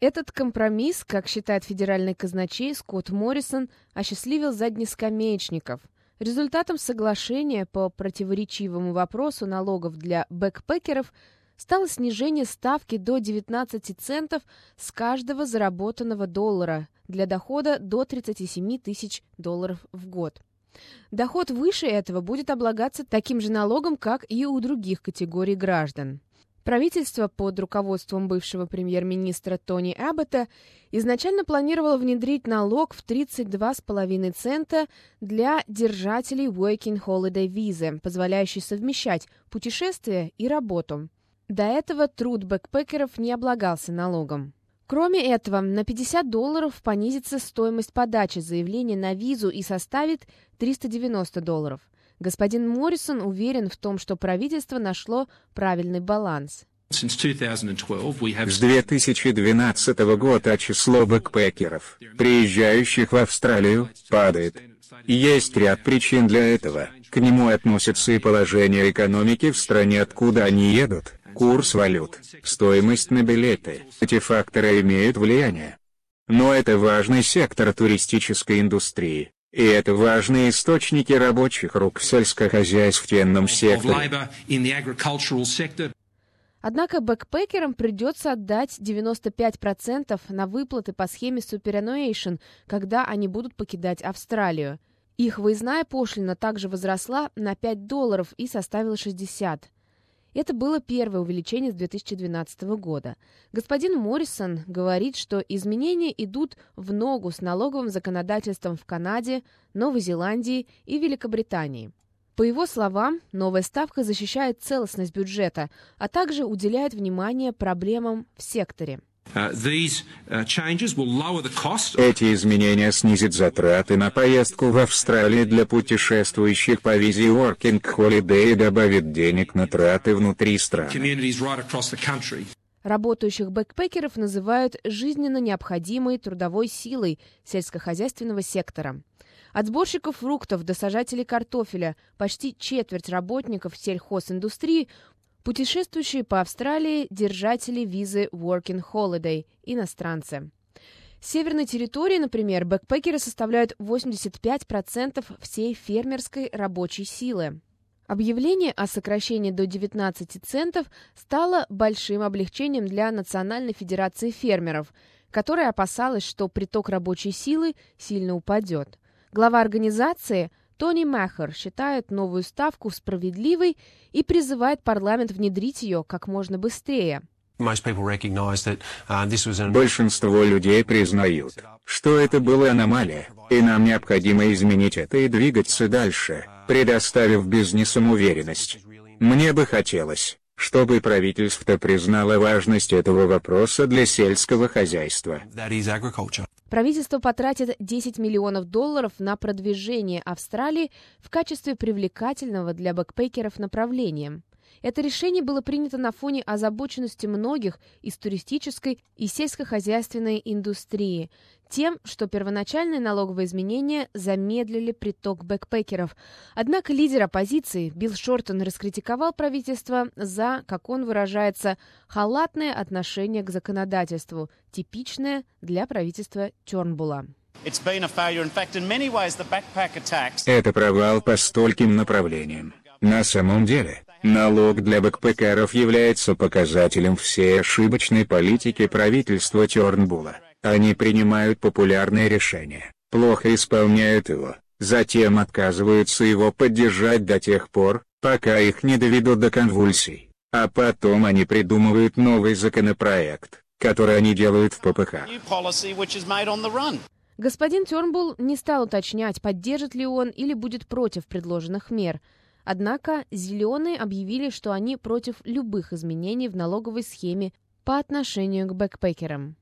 Этот компромисс, как считает федеральный казначей Скотт Моррисон, осчастливил заднескамеечников. Результатом соглашения по противоречивому вопросу налогов для бэкпекеров стало снижение ставки до 19 центов с каждого заработанного доллара для дохода до 37 тысяч долларов в год. Доход выше этого будет облагаться таким же налогом, как и у других категорий граждан. Правительство под руководством бывшего премьер-министра Тони Абботта изначально планировало внедрить налог в 32,5 цента для держателей Working Holiday визы, позволяющей совмещать путешествие и работу. До этого труд бэкпекеров не облагался налогом. Кроме этого, на $50 понизится стоимость подачи заявления на визу и составит $390. Господин Моррисон уверен в том, что правительство нашло правильный баланс. С 2012 года число бэкпекеров, приезжающих в Австралию, падает. Есть ряд причин для этого. К нему относятся и положение экономики в стране, откуда они едут, курс валют, стоимость на билеты. Эти факторы имеют влияние. Но это важный сектор туристической индустрии. И это важные источники рабочих рук в сельскохозяйственном секторе. Однако бэкпекерам придется отдать 95% на выплаты по схеме Superannuation, когда они будут покидать Австралию. Их выездная пошлина также возросла на $5 и составила 60. Это было первое увеличение с 2012 года. Господин Моррисон говорит, что изменения идут в ногу с налоговым законодательством в Канаде, Новой Зеландии и Великобритании. По его словам, новая ставка защищает целостность бюджета, а также уделяет внимание проблемам в секторе. Эти изменения снизят затраты на поездку в Австралию для путешествующих по визе Working Holiday и добавят денег на траты внутри страны. Работающих бэкпекеров называют жизненно необходимой трудовой силой сельскохозяйственного сектора. От сборщиков фруктов до сажателей картофеля почти четверть работников сельхозиндустрии путешествующие по Австралии держатели визы Working Holiday, иностранцы. В северной территории, например, бэкпекеры составляют 85% всей фермерской рабочей силы. Объявление о сокращении до 19 центов стало большим облегчением для Национальной федерации фермеров, которая опасалась, что приток рабочей силы сильно упадет. Глава организации Тони Махер считает новую ставку справедливой и призывает парламент внедрить ее как можно быстрее. Большинство людей признают, что это была аномалия, и нам необходимо изменить это и двигаться дальше, предоставив бизнесам уверенность. Мне бы хотелось, чтобы правительство признало важность этого вопроса для сельского хозяйства. Правительство потратит $10 миллионов на продвижение Австралии в качестве привлекательного для бэкпекеров направления. Это решение было принято на фоне озабоченности многих из туристической и сельскохозяйственной индустрии тем, что первоначальные налоговые изменения замедлили приток бэкпекеров. Однако лидер оппозиции Билл Шортон раскритиковал правительство за, как он выражается, халатное отношение к законодательству, типичное для правительства Тернбулла. Это провал по стольким направлениям. На самом деле, налог для бэкпекеров является показателем всей ошибочной политики правительства Тернбулла. Они принимают популярное решение, плохо исполняют его, затем отказываются его поддержать до тех пор, пока их не доведут до конвульсий, а потом они придумывают новый законопроект, который они делают в попыхах. Господин Тернбулл не стал уточнять, поддержит ли он или будет против предложенных мер. Однако «Зеленые» объявили, что они против любых изменений в налоговой схеме по отношению к бэкпекерам.